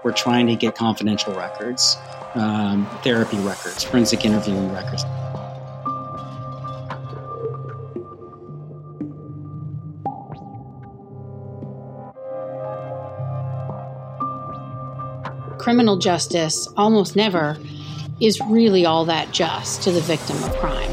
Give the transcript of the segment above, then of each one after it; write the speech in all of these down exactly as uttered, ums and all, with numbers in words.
we're trying to get confidential records, um, therapy records, forensic interviewing records. Criminal justice almost never is really all that just to the victim of crime.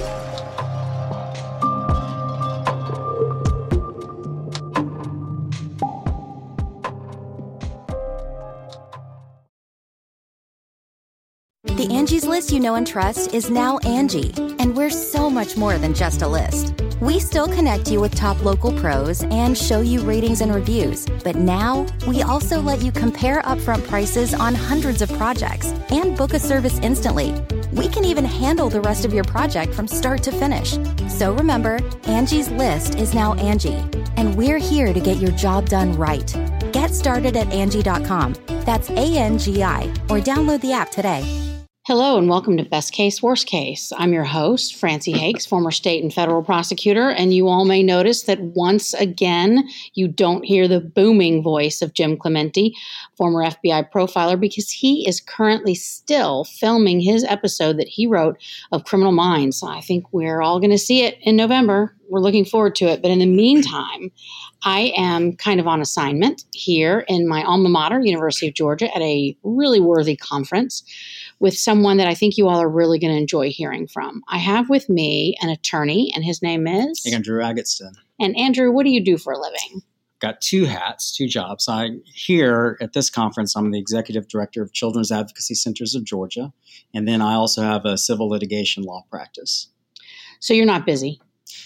The Angie's List you know and trust is now Angie, and we're so much more than just a list. We still connect you with top local pros and show you ratings and reviews, but now we also let you compare upfront prices on hundreds of projects and book a service instantly. We can even handle the rest of your project from start to finish. So remember, Angie's List is now Angie, and we're here to get your job done right. Get started at Angie dot com. That's A N G I, or download the app today. Hello and welcome to Best Case, Worst Case. I'm your host, Francie Hakes, former state and federal prosecutor, and you all may notice that once again, you don't hear the booming voice of Jim Clemente, former F B I profiler, because he is currently still filming his episode that he wrote of Criminal Minds. I think we're all going to see it in November. We're looking forward to it. But in the meantime, I am kind of on assignment here in my alma mater, University of Georgia, at a really worthy conference with someone that I think you all are really going to enjoy hearing from. I have with me an attorney, and his name is? Andrew Agatston. And Andrew, what do you do for a living? Got two hats, two jobs. I here at this conference, I'm the executive director of Children's Advocacy Centers of Georgia, and then I also have a civil litigation law practice. So you're not busy?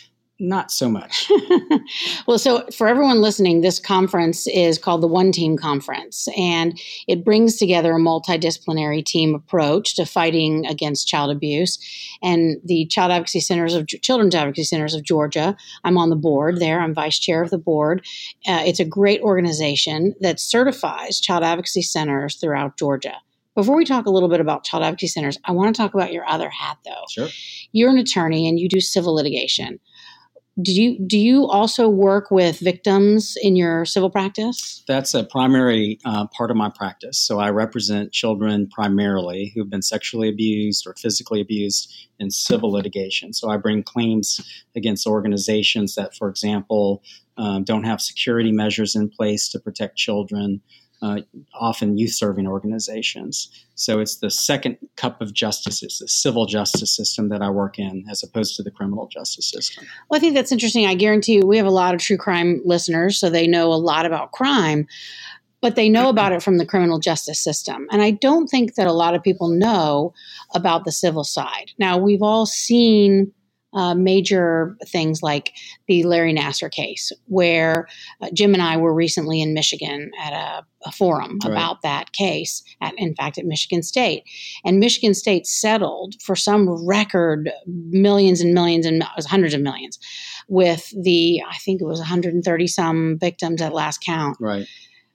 Not so much. Well, so for everyone listening, this conference is called the One Team Conference, and it brings together a multidisciplinary team approach to fighting against child abuse. And the Child Advocacy Centers of Children's Advocacy Centers of Georgia, I'm on the board there. I'm vice chair of the board. Uh, it's a great organization that certifies child advocacy centers throughout Georgia. Before we talk a little bit about child advocacy centers, I want to talk about your other hat, though. Sure. You're an attorney and you do civil litigation. Do you do you also work with victims in your civil practice? That's a primary uh, part of my practice. So I represent children primarily who've been sexually abused or physically abused in civil litigation. So I bring claims against organizations that, for example, um, don't have security measures in place to protect children, uh, often youth-serving organizations. So it's the second cup of justice. It's the civil justice system that I work in as opposed to the criminal justice system. Well, I think that's interesting. I guarantee you we have a lot of true crime listeners, so they know a lot about crime, but they know about it from the criminal justice system. And I don't think that a lot of people know about the civil side. Now, we've all seen Uh, major things like the Larry Nassar case, where uh, Jim and I were recently in Michigan at a, a forum Right. about that case, at, in fact, at Michigan State. And Michigan State settled for some record millions and millions and it was hundreds of millions with the, I think it was one hundred thirty some victims at last count, Right.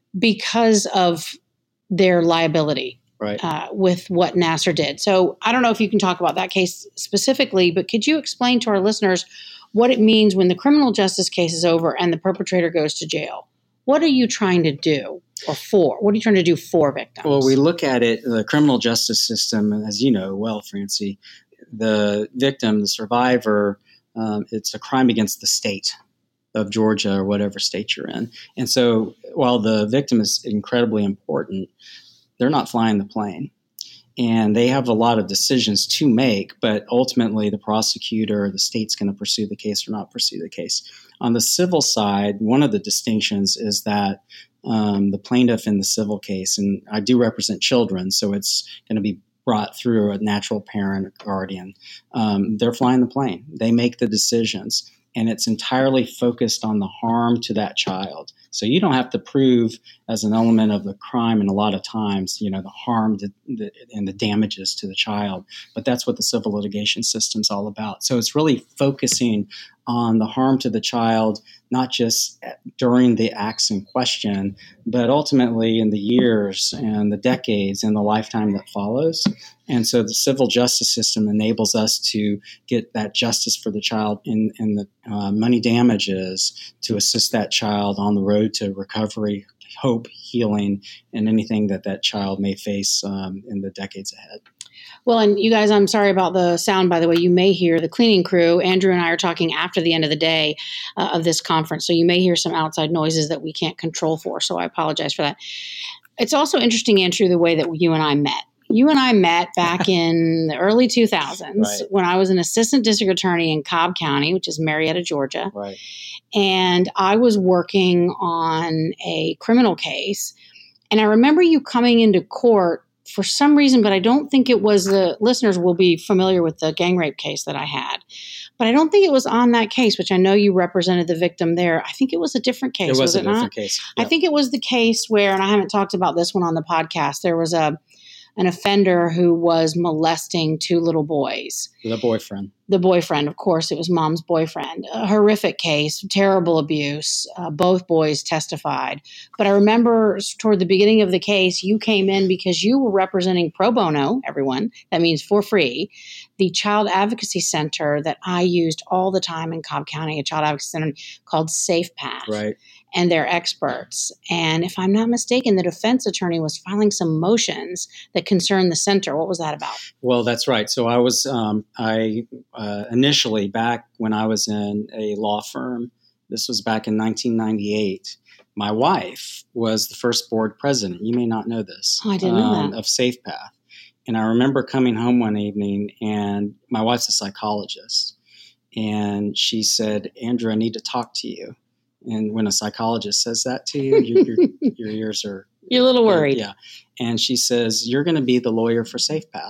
because of their liability. Right. Uh, with what Nassar did. So I don't know if you can talk about that case specifically, but could you explain to our listeners what it means when the criminal justice case is over and the perpetrator goes to jail? What are you trying to do or for? What are you trying to do for victims? Well, we look at it, the criminal justice system, as you know well, Francie, the victim, the survivor, um, it's a crime against the state of Georgia or whatever state you're in. And so while the victim is incredibly important, they're not flying the plane. And they have a lot of decisions to make, but ultimately the prosecutor, the state's going to pursue the case or not pursue the case. On the civil side, one of the distinctions is that um, the plaintiff in the civil case, and I do represent children, so it's going to be brought through a natural parent or guardian, um, they're flying the plane. They make the decisions. And it's entirely focused on the harm to that child. So you don't have to prove as an element of the crime, and a lot of times, you know, the harm to, the, and the damages to the child. But that's what the civil litigation system's all about. So it's really focusing on the harm to the child, not just during the acts in question, but ultimately in the years and the decades and the lifetime that follows. And so the civil justice system enables us to get that justice for the child in, in the uh, money damages to assist that child on the road to recovery, hope, healing, and anything that that child may face um, in the decades ahead. Well, and you guys, I'm sorry about the sound, by the way. You may hear the cleaning crew. Andrew and I are talking after the end of the day uh, of this conference, so you may hear some outside noises that we can't control for, so I apologize for that. It's also interesting, Andrew, the way that you and I met. You and I met back in the early two thousands Right. when I was an assistant district attorney in Cobb County, which is Marietta, Georgia. Right. And I was working on a criminal case. And I remember you coming into court for some reason, but I don't think it was the listeners will be familiar with the gang rape case that I had. But I don't think it was on that case, which I know you represented the victim there. I think it was a different case. It was, was a it different not? case. I Yep. think it was the case where, and I haven't talked about this one on the podcast, there was a an offender who was molesting two little boys. The boyfriend. The boyfriend, of course, it was mom's boyfriend. A horrific case, terrible abuse. Uh, both boys testified. But I remember toward the beginning of the case, you came in because you were representing pro bono, everyone, that means for free, the Child Advocacy Center that I used all the time in Cobb County, a child advocacy center called Safe Path. Right. And they're experts. And if I'm not mistaken, the defense attorney was filing some motions that concerned the center. What was that about? Well, that's right. So I was, um, I uh, initially back when I was in a law firm, this was back in nineteen ninety-eight, my wife was the first board president. You may not know this. Oh, I didn't know um, that. Of Safe Path. And I remember coming home one evening, and my wife's a psychologist. And she said, Andrew, I need to talk to you. And when a psychologist says that to you, your, your, your ears are... You're a little worried. Yeah. And she says, you're going to be the lawyer for Safe Path.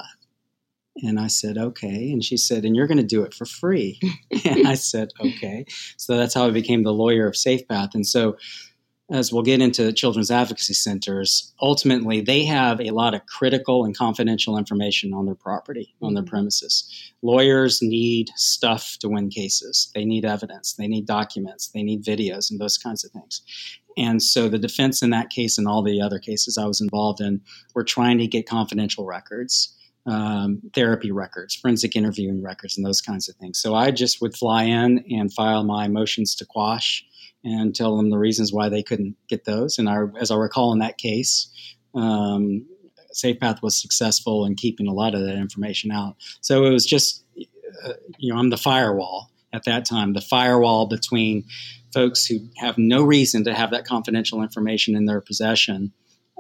And I said, okay. And she said, and you're going to do it for free. And I said, okay. So that's how I became the lawyer of Safe Path. And so as we'll get into children's advocacy centers, ultimately they have a lot of critical and confidential information on their property, on their premises. Lawyers need stuff to win cases. They need evidence. They need documents. They need videos and those kinds of things. And so the defense in that case and all the other cases I was involved in were trying to get confidential records, um, therapy records, forensic interviewing records, and those kinds of things. So I just would fly in and file my motions to quash and tell them the reasons why they couldn't get those. And I, as I recall in that case, um, Safe Path was successful in keeping a lot of that information out. So it was just, uh, you know, I'm the firewall at that time, the firewall between folks who have no reason to have that confidential information in their possession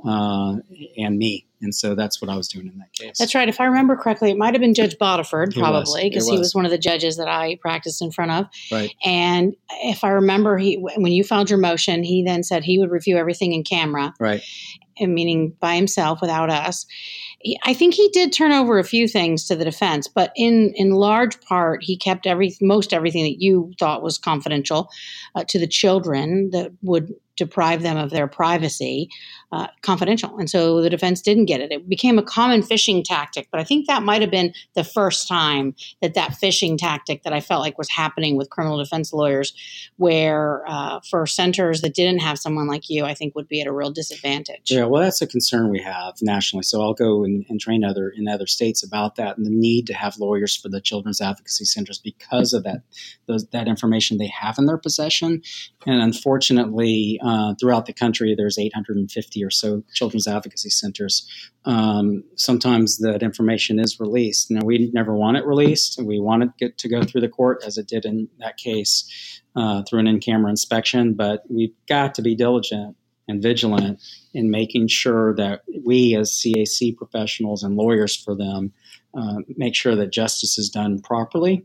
uh, and me. And so that's what I was doing in that case. That's right. If I remember correctly, it might have been Judge Bodiford, probably, because It he was. was one of the judges that I practiced in front of. Right. And if I remember, he when you filed your motion, he then said he would review everything in camera. Right. And meaning by himself without us. He, I think he did turn over a few things to the defense, but in, in large part, he kept every most everything that you thought was confidential uh, to the children that would deprive them of their privacy, uh, confidential. And so the defense didn't get it. It became a common phishing tactic, but I think that might have been the first time that that phishing tactic that I felt like was happening with criminal defense lawyers, where uh, for centers that didn't have someone like you, I think would be at a real disadvantage. Yeah, well, that's a concern we have nationally. So I'll go and, and train other in other states about that and the need to have lawyers for the children's advocacy centers because of that those, that information they have in their possession. And unfortunately, uh, throughout the country, there's eight hundred fifty or so children's advocacy centers. Um, sometimes that information is released. Now, we never want it released. We want it get to go through the court, as it did in that case, uh, through an in-camera inspection. But we've got to be diligent and vigilant in making sure that we as C A C professionals and lawyers for them uh, make sure that justice is done properly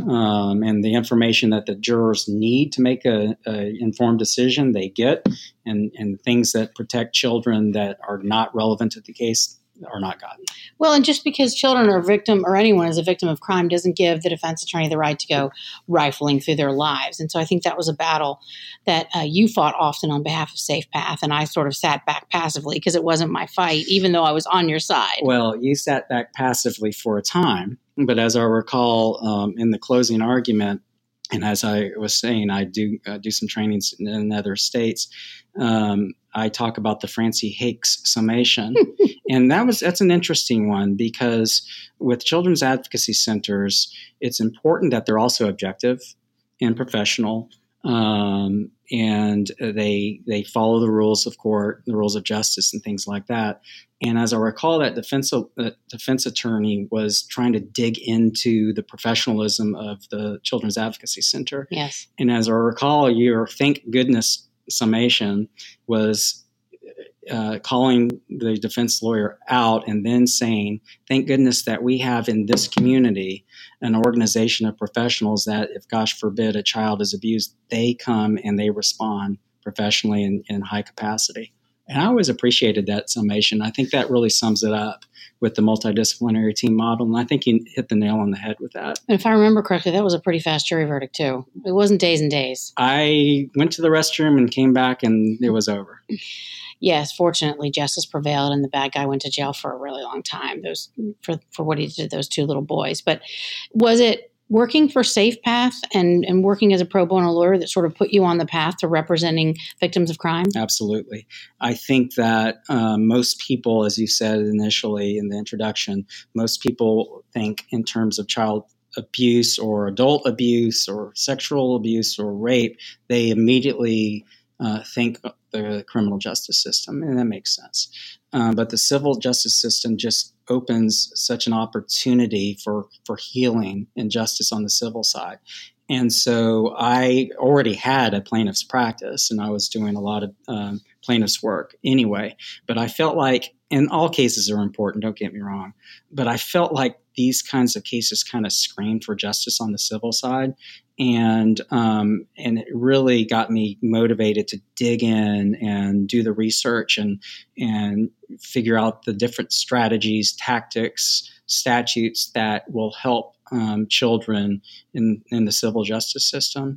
um, and the information that the jurors need to make a, a informed decision they get, and, and things that protect children that are not relevant to the case are not gotten. Well, and just because children are a victim or anyone is a victim of crime doesn't give the defense attorney the right to go rifling through their lives. And so I think that was a battle that uh, you fought often on behalf of Safe Path, and I sort of sat back passively because it wasn't my fight, even though I was on your side. Well, you sat back passively for a time, but as I recall um, in the closing argument, and as I was saying, I do uh, do some trainings in, in other states. Um, I talk about the Francie Hakes summation, and that was that's an interesting one because with children's advocacy centers, it's important that they're also objective and professional. Um, and they they follow the rules of court, the rules of justice, and things like that. And as I recall, that defense uh, defense attorney was trying to dig into the professionalism of the Children's Advocacy Center. Yes. And as I recall, your thank goodness summation was uh, calling the defense lawyer out and then saying, thank goodness that we have in this community an organization of professionals that, if gosh forbid a child is abused, they come and they respond professionally and in high capacity. And I always appreciated that summation. I think that really sums it up with the multidisciplinary team model. And I think you hit the nail on the head with that. And if I remember correctly, that was a pretty fast jury verdict, too. It wasn't days and days. I went to the restroom and came back, and it was over. Yes, fortunately, justice prevailed, and the bad guy went to jail for a really long time those for, for what he did to those two little boys. But was it working for SafePath and, and working as a pro bono lawyer that sort of put you on the path to representing victims of crime? Absolutely. I think that um, most people, as you said initially in the introduction, most people think in terms of child abuse or adult abuse or sexual abuse or rape. They immediately uh, think the criminal justice system, and that makes sense. Um, but the civil justice system just opens such an opportunity for, for healing and justice on the civil side. And so I already had a plaintiff's practice, and I was doing a lot of um, plaintiff's work anyway. But I felt like, and all cases are important, don't get me wrong, but I felt like these kinds of cases kind of screamed for justice on the civil side. And um, and it really got me motivated to dig in and do the research and and figure out the different strategies, tactics, statutes that will help um, children in, in the civil justice system.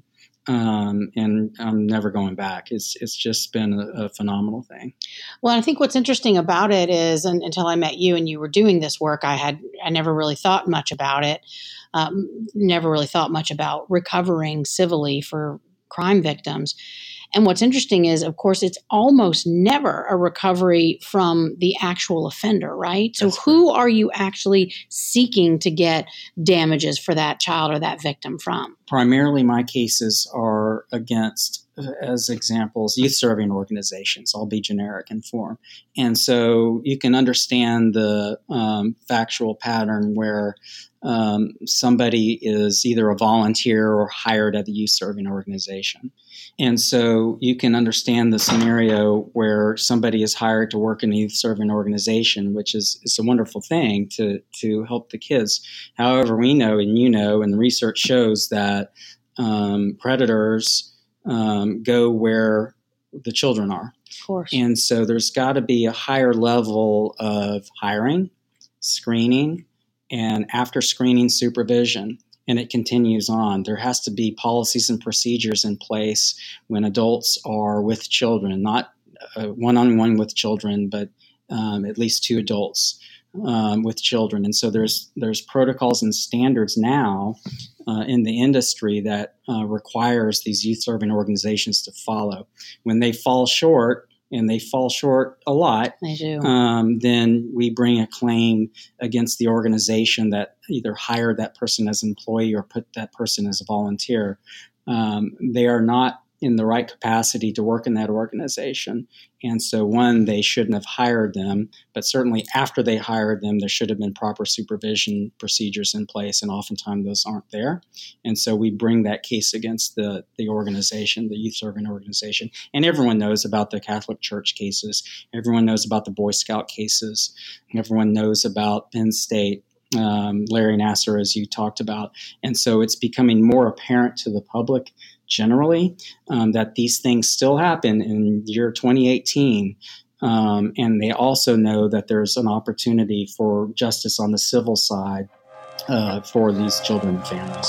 Um, and I'm never going back. It's it's just been a, a phenomenal thing. Well, I think what's interesting about it is, and, until I met you and you were doing this work, I had I never really thought much about it. Um, never really thought much about recovering civilly for crime victims. And what's interesting is, of course, it's almost never a recovery from the actual offender, right? So That's who are you actually seeking to get damages for that child or that victim from? Primarily, my cases are against, as examples, youth serving organizations. I'll be generic in form. And so you can understand the um, factual pattern where um, somebody is either a volunteer or hired at the youth serving organization. And so you can understand the scenario where somebody is hired to work in a youth serving organization, which is, is a wonderful thing to, to help the kids. However, we know, and you know, and the research shows that um, predators um, go where the children are. Of course. And so there's got to be a higher level of hiring, screening, and after screening supervision. And it continues on. There has to be policies and procedures in place when adults are with children, not uh, one-on-one with children, but um, at least two adults um, with children. And so there's there's protocols and standards now uh, in the industry that uh, requires these youth serving organizations to follow. When they fall short, and they fall short a lot, they do. Um, then we bring a claim against the organization that either hired that person as an employee or put that person as a volunteer. Um, they are not in the right capacity to work in that organization. And so, one, they shouldn't have hired them, but certainly after they hired them, there should have been proper supervision procedures in place, and oftentimes those aren't there. And so we bring that case against the, the organization, the youth serving organization. And everyone knows about the Catholic Church cases. Everyone knows about the Boy Scout cases. Everyone knows about Penn State. Um, Larry Nassar, as you talked about. And so it's becoming more apparent to the public generally um, that these things still happen in year twenty eighteen. Um, and they also know that there's an opportunity for justice on the civil side uh, for these children and families.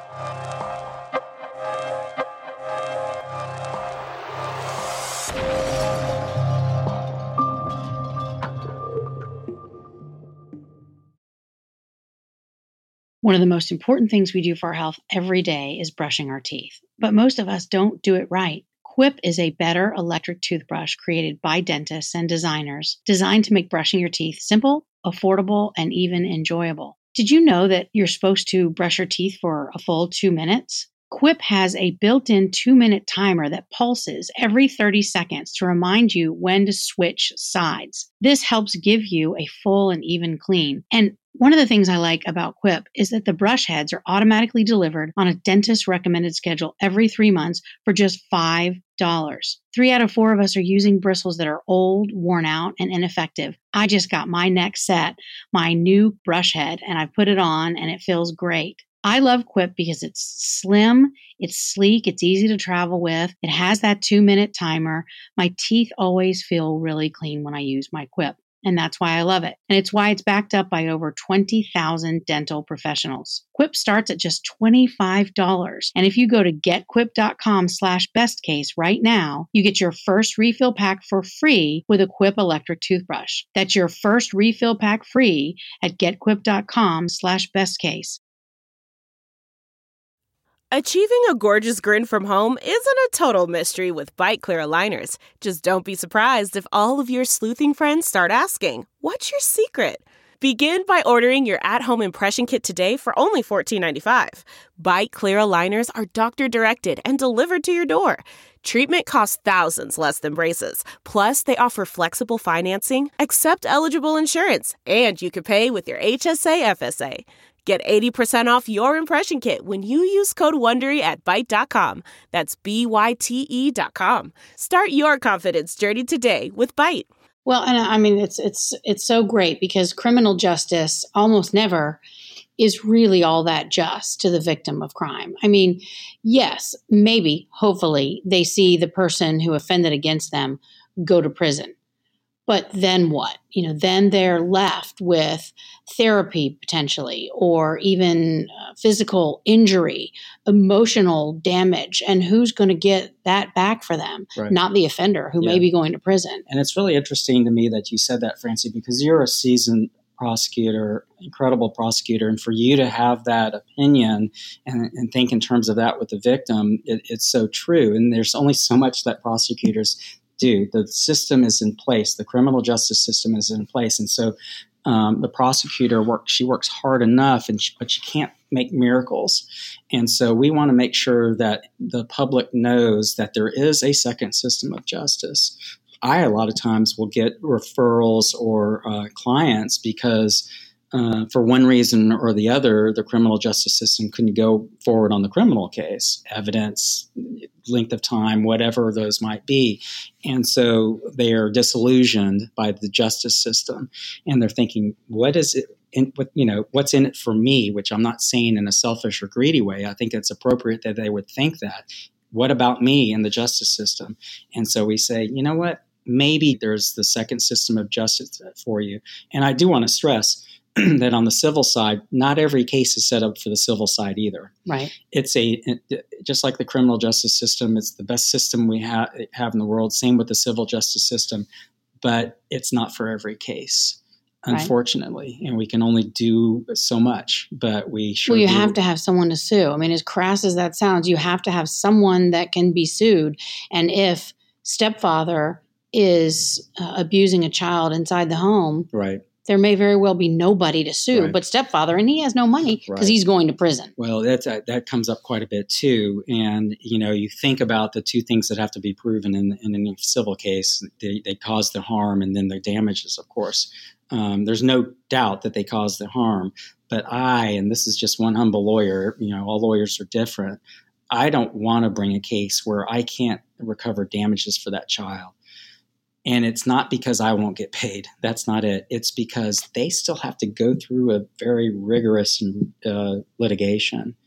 One of the most important things we do for our health every day is brushing our teeth. But most of us don't do it right. Quip is a better electric toothbrush created by dentists and designers designed to make brushing your teeth simple, affordable, and even enjoyable. Did you know that you're supposed to brush your teeth for a full two minutes? Quip has a built-in two-minute timer that pulses every thirty seconds to remind you when to switch sides. This helps give you a full and even clean. And one of the things I like about Quip is that the brush heads are automatically delivered on a dentist-recommended schedule every three months for just five dollars. Three out of four of us are using bristles that are old, worn out, and ineffective. I just got my next set, my new brush head, and I put it on, and it feels great. I love Quip because it's slim, it's sleek, it's easy to travel with, it has that two-minute timer. My teeth always feel really clean when I use my Quip, and that's why I love it. And it's why it's backed up by over twenty thousand dental professionals. Quip starts at just twenty-five dollars, and if you go to getquip.com slash bestcase right now, you get your first refill pack for free with a Quip electric toothbrush. That's your first refill pack free at getquip.com slash bestcase. Achieving a gorgeous grin from home isn't a total mystery with Byte Clear aligners. Just don't be surprised if all of your sleuthing friends start asking, "What's your secret?" Begin by ordering your at-home impression kit today for only fourteen ninety-five. Byte Clear aligners are doctor-directed and delivered to your door. Treatment costs thousands less than braces. Plus, they offer flexible financing, accept eligible insurance, and you can pay with your H S A F S A. Get eighty percent off your impression kit when you use code WONDERY at byte dot com. That's B Y T E dot com. Start your confidence journey today with Byte. Well, and I mean, it's it's it's so great because criminal justice almost never is really all that just to the victim of crime. I mean, yes, maybe, hopefully, they see the person who offended against them go to prison. But then what? You know, then they're left with therapy potentially, or even uh, physical injury, emotional damage. And who's going to get that back for them? Right. Not the offender who Yeah. may be going to prison. And it's really interesting to me that you said that, Francie, because you're a seasoned prosecutor, incredible prosecutor, and for you to have that opinion and, and think in terms of that with the victim, it, it's so true. And there's only so much that prosecutors do. The system is in place. The criminal justice system is in place. And so um, the prosecutor works, she works hard enough, and she, but she can't make miracles. And so we want to make sure that the public knows that there is a second system of justice. I, a lot of times, will get referrals or uh, clients because uh, for one reason or the other, the criminal justice system couldn't go forward on the criminal case, evidence, length of time, whatever those might be. And so they are disillusioned by the justice system. And they're thinking, what is it? In, what, you know, what's in it for me? Which I'm not saying in a selfish or greedy way. I think it's appropriate that they would think that. What about me in the justice system? And so we say, you know what? Maybe there's the second system of justice for you. And I do want to stress that on the civil side, not every case is set up for the civil side either. Right. It's a it, just like the criminal justice system. It's the best system we ha- have in the world. Same with the civil justice system, but it's not for every case, unfortunately. Right. And we can only do so much. But we sure. Well, you do. have to have someone to sue. I mean, as crass as that sounds, you have to have someone that can be sued. And if stepfather is uh, abusing a child inside the home, right. there may very well be nobody to sue Right. but stepfather, and he has no money because Right. he's going to prison. Well, that's, uh, that comes up quite a bit too. And, you know, you think about the two things that have to be proven in, in any civil case. They, they cause the harm and then the damages, of course. Um, there's no doubt that they cause the harm. But I, and this is just one humble lawyer, you know, all lawyers are different. I don't want to bring a case where I can't recover damages for that child. And it's not because I won't get paid. That's not it. It's because they still have to go through a very rigorous uh, litigation.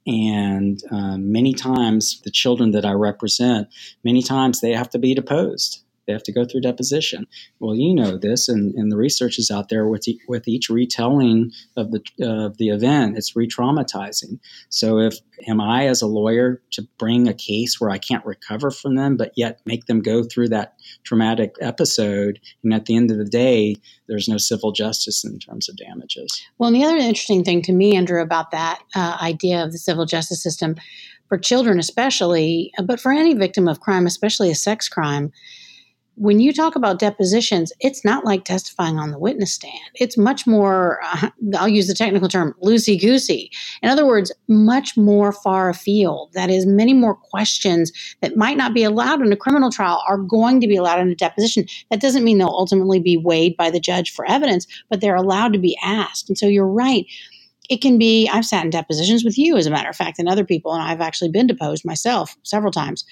And um, many times the children that I represent, many times they have to be deposed. They have to go through deposition. Well, you know this, and, and the research is out there with e- with each retelling of the uh, of the event, it's re-traumatizing. So if am I as a lawyer to bring a case where I can't recover from them, but yet make them go through that traumatic episode, and at the end of the day, there's no civil justice in terms of damages. Well, and the other interesting thing to me, Andrew, about that uh, idea of the civil justice system for children especially, but for any victim of crime, especially a sex crime, when you talk about depositions, it's not like testifying on the witness stand. It's much more, uh, I'll use the technical term, loosey-goosey. In other words, much more far afield. That is, many more questions that might not be allowed in a criminal trial are going to be allowed in a deposition. That doesn't mean they'll ultimately be weighed by the judge for evidence, but they're allowed to be asked. And so you're right. It can be, I've sat in depositions with you, as a matter of fact, and other people, and I've actually been deposed myself several times.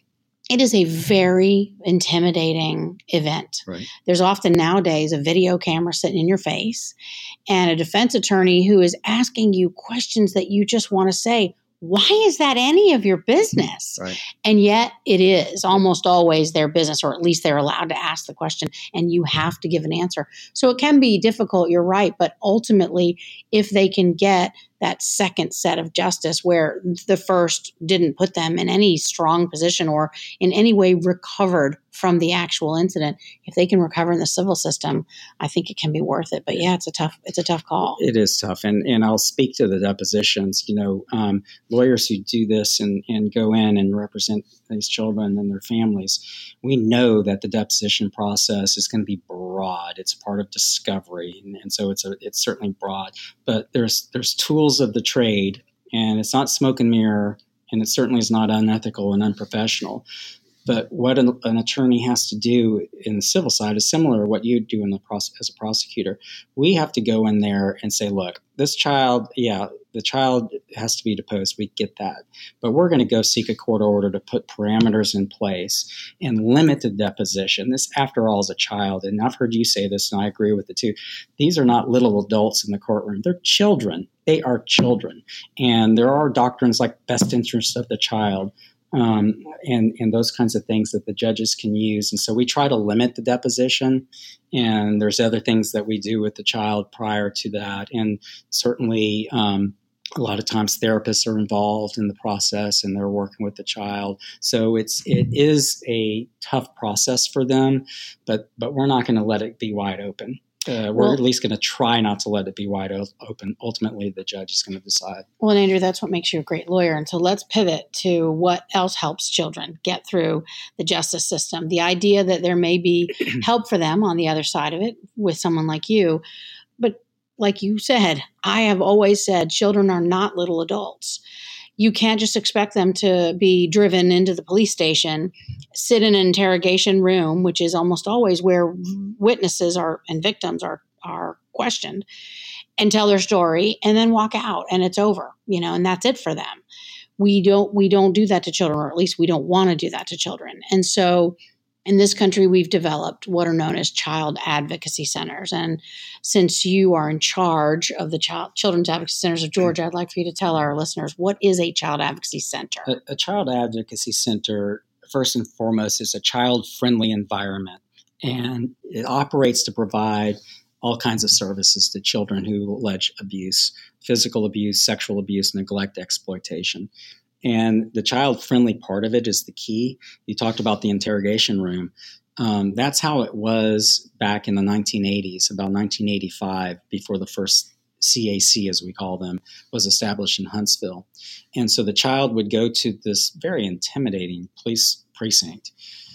It is a very intimidating event. Right. There's often nowadays a video camera sitting in your face and a defense attorney who is asking you questions that you just want to say, why is that any of your business? Right. And yet it is almost always their business, or at least they're allowed to ask the question and you have to give an answer. So it can be difficult, you're right, but ultimately if they can get that second set of justice where the first didn't put them in any strong position or in any way recovered from the actual incident, if they can recover in the civil system, I think it can be worth it. But yeah, it's a tough, it's a tough call. It is tough. And and I'll speak to the depositions. You know, um, lawyers who do this and, and go in and represent these children and their families, we know that the deposition process is going to be broad. It's part of discovery. And, and so it's a, it's certainly broad, but there's, there's tools of the trade, and it's not smoke and mirror, and it certainly is not unethical and unprofessional. But what an, an attorney has to do in the civil side is similar to what you do in the process as a prosecutor. We have to go in there and say, look, this child, yeah, the child has to be deposed. We get that. But we're going to go seek a court order to put parameters in place and limit the deposition. This, after all, is a child. And I've heard you say this, and I agree with it too. These are not little adults in the courtroom. They're children. They are children. And there are doctrines like best interest of the child. Um, and, and those kinds of things that the judges can use. And so we try to limit the deposition, and there's other things that we do with the child prior to that. And certainly um, a lot of times therapists are involved in the process and they're working with the child. So it's, it is a tough process for them, but, but we're not going to let it be wide open. Uh, we're well, at least going to try not to let it be wide open. Ultimately, the judge is going to decide. Well, Andrew, that's what makes you a great lawyer. And so let's pivot to what else helps children get through the justice system. The idea that there may be help for them on the other side of it with someone like you. But like you said, I have always said children are not little adults. You can't just expect them to be driven into the police station, sit in an interrogation room, which is almost always where witnesses are and victims are are questioned, and tell their story and then walk out and it's over, you know, and that's it for them. We don't we don't do that to children, or at least we don't want to do that to children. And so in this country, we've developed what are known as child advocacy centers. And since you are in charge of the child, Children's Advocacy Centers of Georgia, I'd like for you to tell our listeners, what is a child advocacy center? A, a child advocacy center, first and foremost, is a child-friendly environment. And it operates to provide all kinds of services to children who allege abuse, physical abuse, sexual abuse, neglect, exploitation. And the child-friendly part of it is the key. You talked about the interrogation room. Um, that's how it was back in the nineteen eighties, about nineteen eighty-five, before the first C A C, as we call them, was established in Huntsville. And so the child would go to this very intimidating police precinct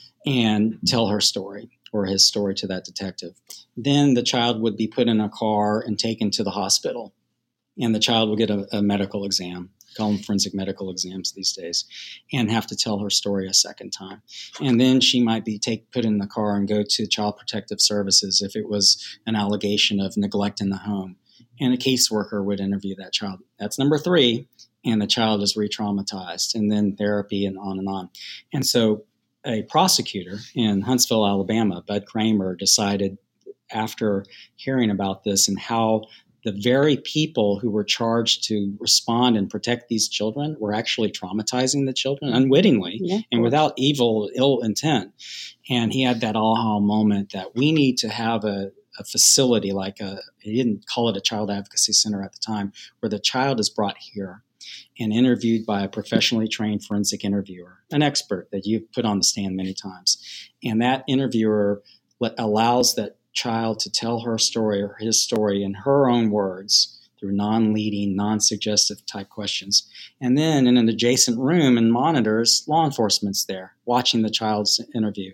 and tell her story or his story to that detective. Then the child would be put in a car and taken to the hospital, and the child would get a, a medical exam. Call them forensic medical exams these days, and have to tell her story a second time. And then she might be take, put in the car and go to Child Protective Services if it was an allegation of neglect in the home. And a caseworker would interview that child. That's number three, and the child is re-traumatized, and then therapy and on and on. And so a prosecutor in Huntsville, Alabama, Bud Kramer, decided after hearing about this and how the very people who were charged to respond and protect these children were actually traumatizing the children unwittingly yeah, and without evil, ill intent. And he had that aha moment that we need to have a, a facility like a, he didn't call it a child advocacy center at the time, where the child is brought here and interviewed by a professionally trained forensic interviewer, an expert that you've put on the stand many times. And that interviewer allows that child to tell her story or his story in her own words through non-leading, non-suggestive type questions. And then in an adjacent room and monitors, law enforcement's there watching the child's interview.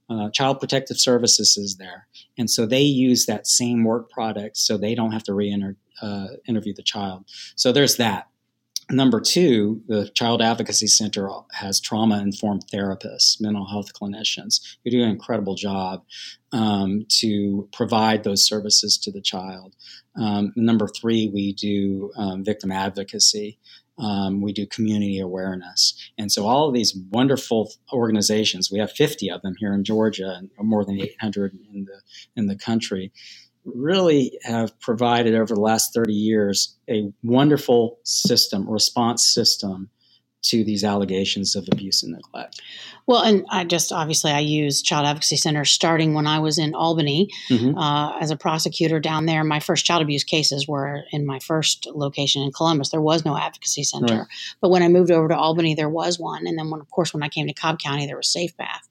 Uh, Child Protective Services is there. And so they use that same work product so they don't have to re-interview uh, interview the child. So there's that. Number two, the Child Advocacy Center has trauma-informed therapists, mental health clinicians who do an incredible job um, to provide those services to the child. Um, number three, we do um, victim advocacy. Um, we do community awareness. And so all of these wonderful organizations, we have fifty of them here in Georgia and more than eight hundred in the in the country, really have provided over the last thirty years a wonderful system, response system to these allegations of abuse and neglect. Well, and I just obviously I use Child Advocacy Center starting when I was in Albany mm-hmm. uh, as a prosecutor down there. My first child abuse cases were in my first location in Columbus. There was no advocacy center. Right. But when I moved over to Albany, there was one. And then, when, of course, when I came to Cobb County, there was SafePath.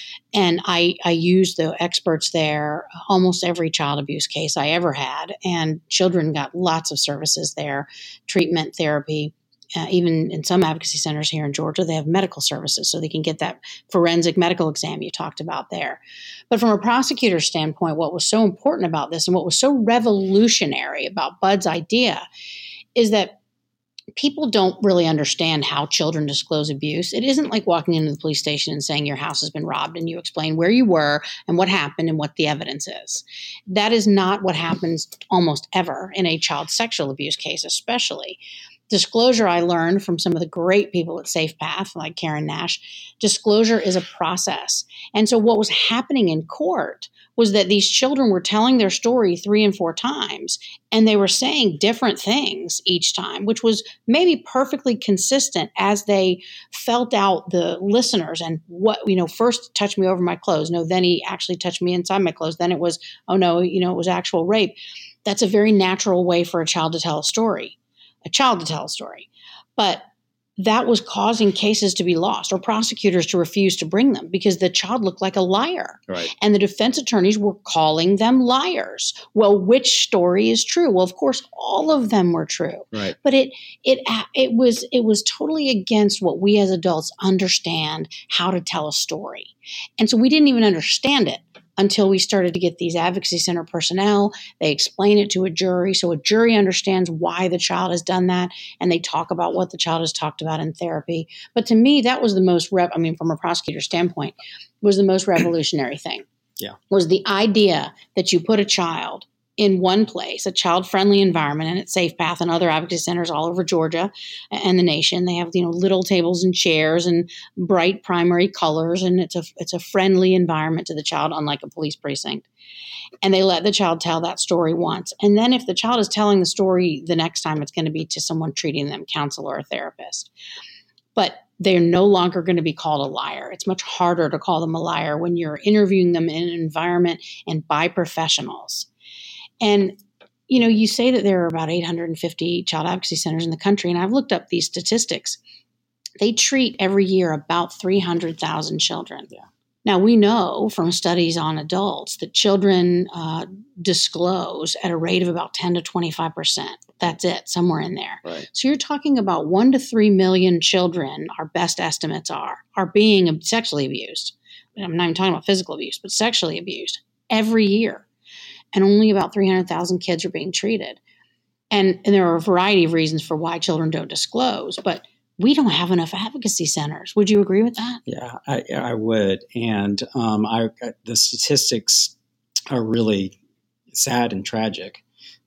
And I, I used the experts there almost every child abuse case I ever had. And children got lots of services there, treatment, therapy. Uh, even in some advocacy centers here in Georgia, they have medical services so they can get that forensic medical exam you talked about there. But from a prosecutor's standpoint, what was so important about this and what was so revolutionary about Bud's idea is that people don't really understand how children disclose abuse. It isn't like walking into the police station and saying your house has been robbed and you explain where you were and what happened and what the evidence is. That is not what happens almost ever in a child sexual abuse case, especially. Disclosure, I learned from some of the great people at SafePath, like Karen Nash, disclosure is a process. And so what was happening in court was that these children were telling their story three and four times, and they were saying different things each time, which was maybe perfectly consistent as they felt out the listeners and what, you know, first touched me over my clothes. No, then he actually touched me inside my clothes. Then it was, oh no, you know, it was actual rape. That's a very natural way for a child to tell a story. a child to tell a story. But that was causing cases to be lost or prosecutors to refuse to bring them because the child looked like a liar. Right. And the defense attorneys were calling them liars. Well, which story is true? Well, of course, all of them were true. Right. But it it it was it was totally against what we as adults understand how to tell a story. And so we didn't even understand it until we started to get these advocacy center personnel. They explain it to a jury, so a jury understands why the child has done that, and they talk about what the child has talked about in therapy. But to me, that was the most, rev- I mean, from a prosecutor standpoint, was the most revolutionary thing. Yeah, was the idea that you put a child in one place, a child-friendly environment, and at SafePath and other advocacy centers all over Georgia and the nation. They have, you know, little tables and chairs and bright primary colors, and it's a it's a friendly environment to the child, unlike a police precinct. And they let the child tell that story once. And then if the child is telling the story the next time, it's going to be to someone treating them, counselor or therapist. But they're no longer going to be called a liar. It's much harder to call them a liar when you're interviewing them in an environment and by professionals. And, you know, you say that there are about eight hundred fifty child advocacy centers in the country, and I've looked up these statistics. They treat every year about three hundred thousand children. Yeah. Now, we know from studies on adults that children uh, disclose at a rate of about ten to twenty-five percent. That's it, somewhere in there. Right. So you're talking about one to three million children, our best estimates are, are being sexually abused. I'm not even talking about physical abuse, but sexually abused every year. And only about three hundred thousand kids are being treated. And, and there are a variety of reasons for why children don't disclose, but we don't have enough advocacy centers. Would you agree with that? Yeah, I, I would. And um, I, the statistics are really sad and tragic.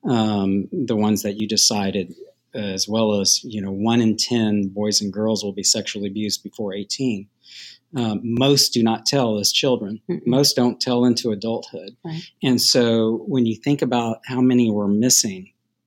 Um, the ones that you just cited, as well as, you know, one in ten boys and girls will be sexually abused before eighteen. Um, most do not tell as children. Mm-hmm. Most don't tell into adulthood. Right. And so when you think about how many were missing,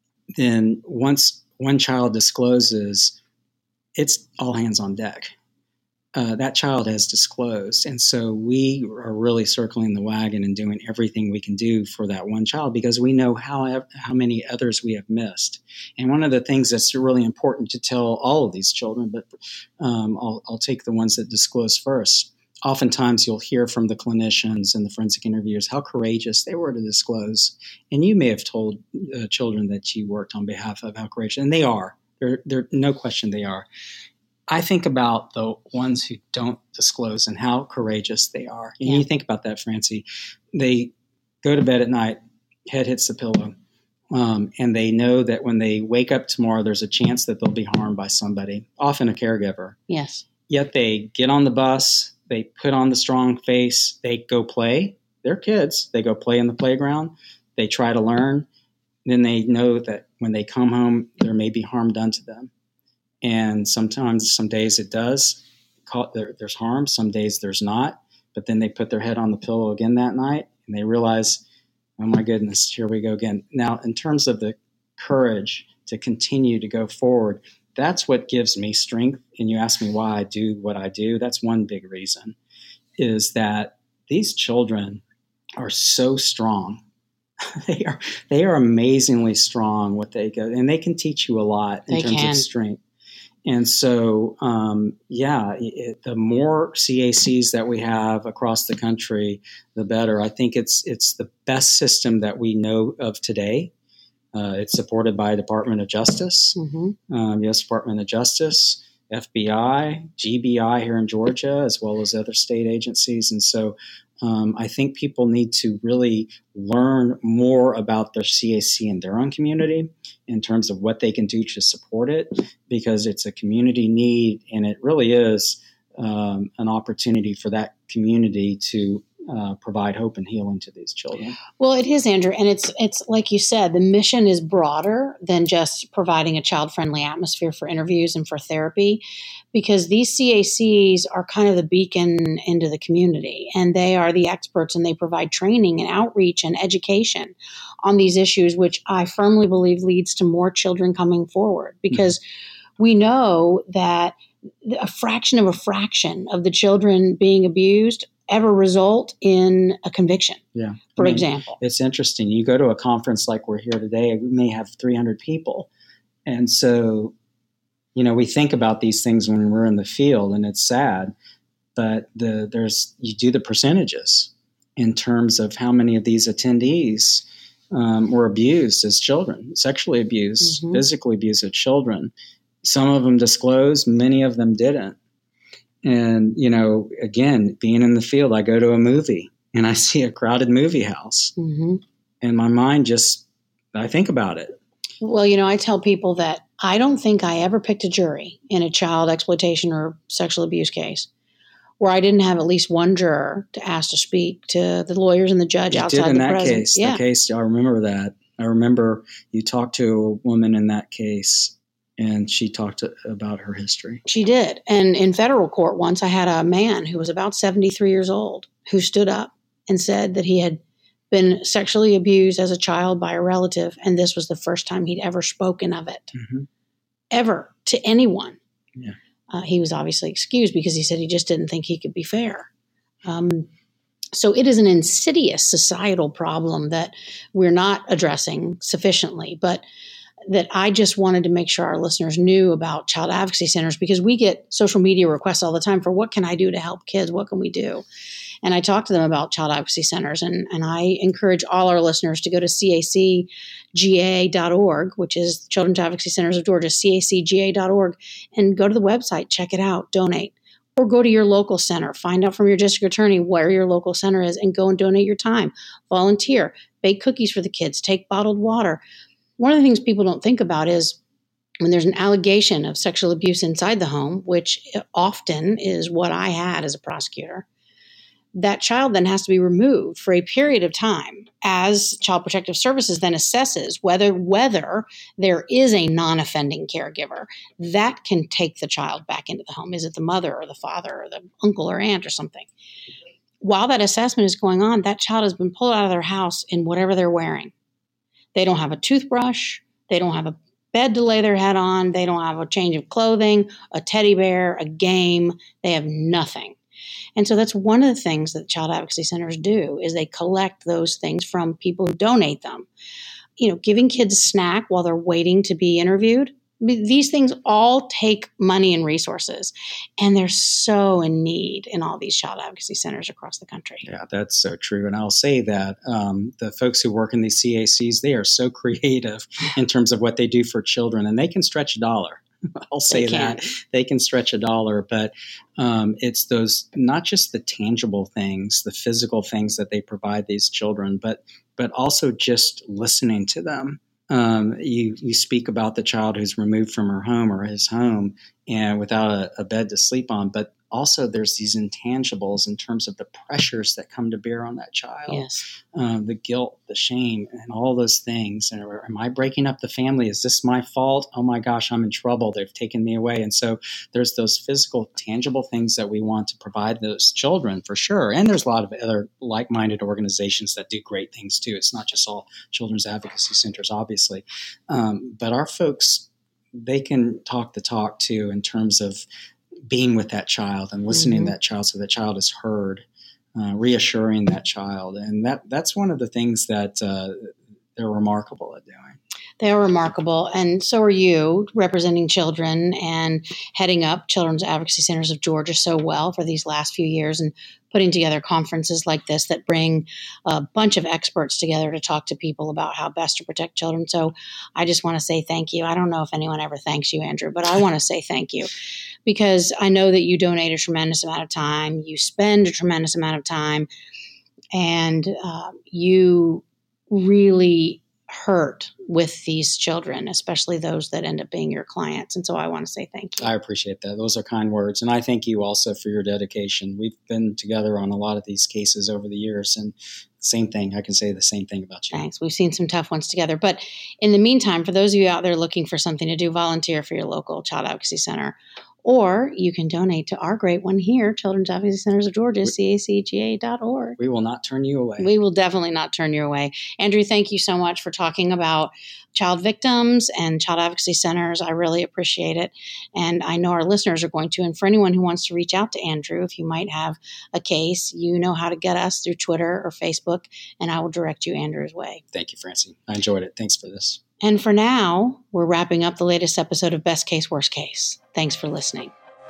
then once one child discloses, it's all hands on deck. Uh, that child has disclosed. And so we are really circling the wagon and doing everything we can do for that one child because we know how how many others we have missed. And one of the things that's really important to tell all of these children, but um, I'll, I'll take the ones that disclose first. Oftentimes you'll hear from the clinicians and the forensic interviewers how courageous they were to disclose. And you may have told uh, children that you worked on behalf of how courageous, and they are. They're, they're, no question they are. I think about the ones who don't disclose and how courageous they are. And Yeah. you think about that, Francie. They go to bed at night, head hits the pillow, um, and they know that when they wake up tomorrow, there's a chance that they'll be harmed by somebody, often a caregiver. Yes. Yet they get on the bus, they put on the strong face, they go play. They're kids. They go play in the playground. They try to learn. Then they know that when they come home, there may be harm done to them. And sometimes, some days it does, there's harm, some days there's not. But then they put their head on the pillow again that night and they realize, oh my goodness, here we go again. Now, in terms of the courage to continue to go forward, that's what gives me strength. And you ask me why I do what I do. That's one big reason, is that these children are so strong. they are they are amazingly strong. What they go, and they can teach you a lot in They terms can. of strength. And so, um, yeah, it, the more C A Cs that we have across the country, the better. I think it's it's the best system that we know of today. Uh, it's supported by Department of Justice, Mm-hmm. um, U S Department of Justice, F B I, G B I here in Georgia, as well as other state agencies. And so um, I think people need to really learn more about their C A C in their own community in terms of what they can do to support it, because it's a community need, and it really is um, an opportunity for that community to uh, provide hope and healing to these children. Well, it is, Andrew, and it's it's like you said, the mission is broader than just providing a child-friendly atmosphere for interviews and for therapy, because these C A Cs are kind of the beacon into the community, and they are the experts, and they provide training and outreach and education on these issues, which I firmly believe leads to more children coming forward, because mm-hmm. we know that a fraction of a fraction of the children being abused ever result in a conviction. Yeah. For I mean, example. It's interesting. You go to a conference like we're here today, we may have three hundred people. And so, you know, we think about these things when we're in the field, and it's sad, but the there's you do the percentages in terms of how many of these attendees um, were abused as children, sexually abused, mm-hmm. physically abused as children. Some of them disclosed, many of them didn't. And, you know, again, being in the field, I go to a movie and I see a crowded movie house, mm-hmm. and my mind just, I think about it. Well, you know, I tell people that I don't think I ever picked a jury in a child exploitation or sexual abuse case where I didn't have at least one juror to ask to speak to the lawyers and the judge you outside did in the that presence. case. Yeah. The case, I remember that. I remember you talked to a woman in that case, and she talked to, about her history. She did. And in federal court once, I had a man who was about seventy-three years old who stood up and said that he had been sexually abused as a child by a relative, and this was the first time he'd ever spoken of it, mm-hmm. ever, to anyone. Yeah. Uh, he was obviously excused because he said he just didn't think he could be fair. Um, so it is an insidious societal problem that we're not addressing sufficiently, but that I just wanted to make sure our listeners knew about child advocacy centers, because we get social media requests all the time for what can I do to help kids? What can we do? And I talk to them about child advocacy centers, and, and I encourage all our listeners to go to C A C G A dot org, which is Children's Advocacy Centers of Georgia, C A C G A dot org, and go to the website, check it out, donate. Or go to your local center, find out from your district attorney where your local center is, and go and donate your time. Volunteer, bake cookies for the kids, take bottled water. One of the things people don't think about is when there's an allegation of sexual abuse inside the home, which often is what I had as a prosecutor, that child then has to be removed for a period of time as Child Protective Services then assesses whether whether there is a non-offending caregiver that can take the child back into the home. Is it the mother or the father or the uncle or aunt or something? While that assessment is going on, that child has been pulled out of their house in whatever they're wearing. They don't have a toothbrush. They don't have a bed to lay their head on. They don't have a change of clothing, a teddy bear, a game. They have nothing. And so that's one of the things that child advocacy centers do is they collect those things from people who donate them. You know, giving kids a snack while they're waiting to be interviewed. These things all take money and resources, and they're so in need in all these child advocacy centers across the country. Yeah, that's so true. And I'll say that um, the folks who work in these C A Cs, they are so creative in terms of what they do for children, and they can stretch a dollar. I'll say that. They can stretch a dollar, but um, it's those, not just the tangible things, the physical things that they provide these children, but but also just listening to them. Um, you, you speak about the child who's removed from her home or his home and without a, a bed to sleep on, but also there's these intangibles in terms of the pressures that come to bear on that child. Yes. Um, the guilt, the shame, and all those things. And am I breaking up the family? Is this my fault? Oh my gosh, I'm in trouble. They've taken me away. And so there's those physical, tangible things that we want to provide those children for sure. And there's a lot of other like-minded organizations that do great things too. It's not just all children's advocacy centers, obviously. Um, but our folks, they can talk the talk too in terms of being with that child and listening mm-hmm. to that child so that child is heard, uh, reassuring that child. And that that's one of the things that uh, they're remarkable at doing. They are remarkable. And so are you, representing children and heading up Children's Advocacy Centers of Georgia so well for these last few years and putting together conferences like this that bring a bunch of experts together to talk to people about how best to protect children. So I just want to say thank you. I don't know if anyone ever thanks you, Andrew, but I want to say thank you because I know that you donate a tremendous amount of time. You spend a tremendous amount of time and uh, you really hurt with these children, especially those that end up being your clients. And so I want to say thank you. I appreciate that. Those are kind words. And I thank you also for your dedication. We've been together on a lot of these cases over the years, and same thing. I can say the same thing about you. Thanks. We've seen some tough ones together. But in the meantime, for those of you out there looking for something to do, volunteer for your local Child Advocacy Center. Or you can donate to our great one here, Children's Advocacy Centers of Georgia, C A C G A dot org. We will not turn you away. We will definitely not turn you away. Andrew, thank you so much for talking about child victims and child advocacy centers. I really appreciate it. And I know our listeners are going to. And for anyone who wants to reach out to Andrew, if you might have a case, you know how to get us through Twitter or Facebook, and I will direct you Andrew's way. Thank you, Francie. I enjoyed it. Thanks for this. And for now, we're wrapping up the latest episode of Best Case, Worst Case. Thanks for listening.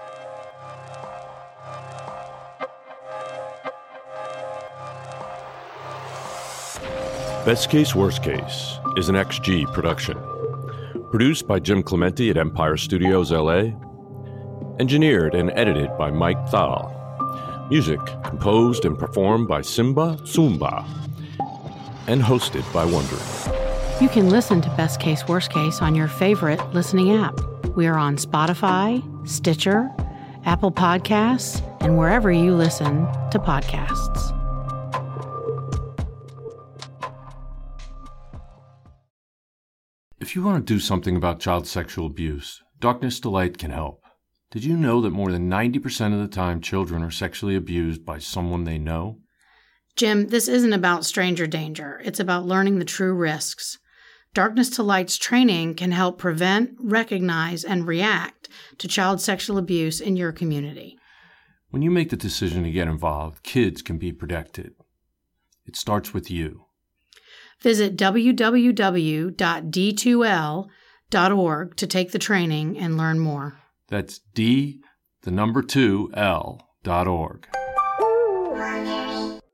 Best Case, Worst Case is an X G production. Produced by Jim Clemente at Empire Studios, L A. Engineered and edited by Mike Thal. Music composed and performed by Simba Tsumba. And hosted by Wondery. You can listen to Best Case, Worst Case on your favorite listening app. We are on Spotify, Stitcher, Apple Podcasts, and wherever you listen to podcasts. If you want to do something about child sexual abuse, Darkness to Light can help. Did you know that more than ninety percent of the time children are sexually abused by someone they know? Jim, this isn't about stranger danger. It's about learning the true risks. Darkness to Light's training can help prevent, recognize, and react to child sexual abuse in your community. When you make the decision to get involved, kids can be protected. It starts with you. Visit w w w dot d two l dot org to take the training and learn more. That's D, the number two, L dot org.